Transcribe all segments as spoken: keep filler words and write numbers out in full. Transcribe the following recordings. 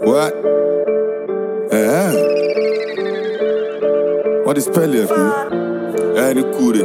What? Eh? What is Pele for? Eh, ni kure.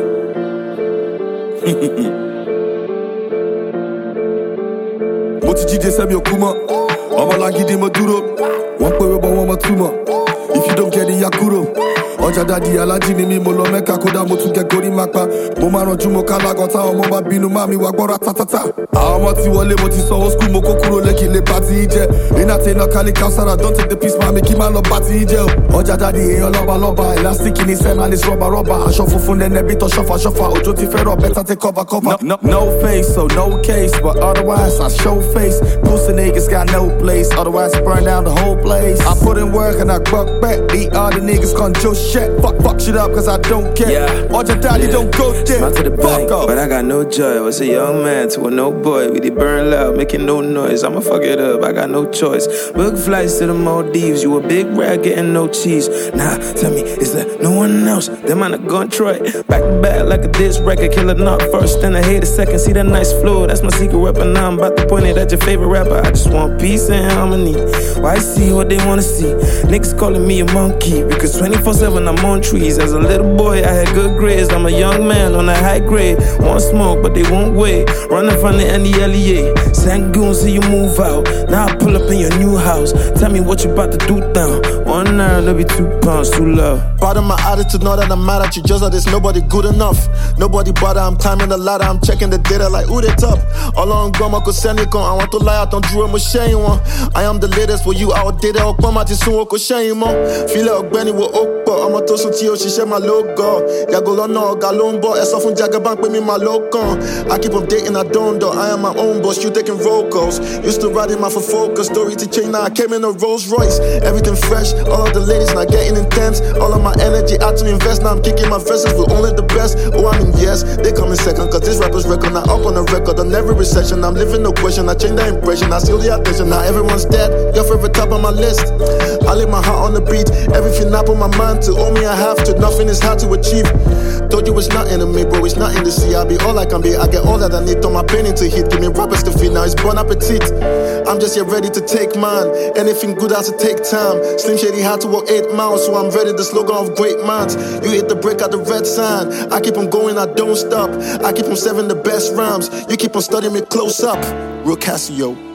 Mo ti jíde sẹ́mi okuma. Ọmọ lágídí mo dúró. Wọ́n pé wọ́n bọ̀ wọ́n mọ túmọ̀. If you don't get it, ya kúrò. Ọjà dadi alájí ni mi mo lọ Mẹ́kà kódà mo tún gẹ gorí mápa. Mo máa ranjú mo ká lágàn táwọn ọmọ bá bínú máa mi wá gbọ́ra tátátá. Àwọn ọmọ ti wọlé mo ti sanwó skul mo kó kúrò lẹ́kì lè bá ti í jẹ. Iná tẹ iná kálí kására don't take the piece máa mi kí máa lọ bá ti í jẹ o. Ọjà dadi èèyàn lọ́ba lọ́ba elastic ní sẹ́mà ní rọ́bà rọ́bà. Aṣọ funfun nẹ́nẹ́ bí tọ́ ṣọ́fà ṣọ́fà. Òjò ti fẹ́ rọ̀ better take cover cover. No, no, no face so no case but otherwise I show face. Pussy niggas got no place otherwise I burn down the whole place. I put in work and I buck back. These other niggas control shit. Fuck fuck shit up cause I don't care. Yeah. All your daddy yeah. don't go there. Smile to the bank, but I got no joy. I was a young man to a no boy. We did burn loud, making no noise. I'ma fuck it up, I got no choice. Book flights to the Maldives. You a big rat getting no cheese. Nah, tell me, is there no one else? Them man a gun Troy. Back to back like a disc record. Kill it not first, then I hate a second. See that nice flow, that's my secret weapon. Now I'm about to point it at your favorite rapper. I just want peace and harmony. Why see what they wanna see? Niggas calling me a monkey because twenty-four seven I'm on trees. As a little boy I had good grades. I'm a young man on a high grade. Want smoke but they won't wait. Running from the N E L E A. Send goons till you move out. Now I pull up in your new house. Tell me what you about to do down. One hour, there'll be two pounds, too low. Part of my attitude, know that I'm mad at you. Just that there's nobody good enough. Nobody bother, I'm timing the ladder. I'm checking the data like, ooh, they top. All on goma, cause send it I want to lie out on Drew and Machine one. I am the latest for you outdated. I'll come out soon, I'll shame on. Feel like Benny will open. I'm a toast to you, she share my logo. Yago no, Galombo, it's off from Jagabank with me, my logo. I keep updating, I don't do. I am my own boss, you taking roll calls. Used to ride in my for focus, story to change. Now I came in a Rolls Royce. Everything fresh, all of the ladies now getting intense. All of my energy out to invest. Now I'm kicking my verses with only the best. Oh, I mean, yes, they come in second, cause this rapper's record. Now up on the record, on every recession. I'm living no question, I change the impression. I steal the attention, now everyone's dead. Your favorite top on my list. I lay my heart on the beat. Everything up on my mind to owe me, I have to. Nothing is hard to achieve. Told you it's nothing to me, bro, it's nothing to see. I'll be all I can be, I get all that I need. Throw my pain into heat, give me rappers to feed. Now it's bon appetit. I'm just here ready to take mine. Anything good has to take time. Slim Shady had to walk eight miles, so I'm ready. The slogan of great minds. You hit the break at the red sign. I keep on going, I don't stop. I keep on serving the best rhymes. You keep on studying me close up. Real Casio.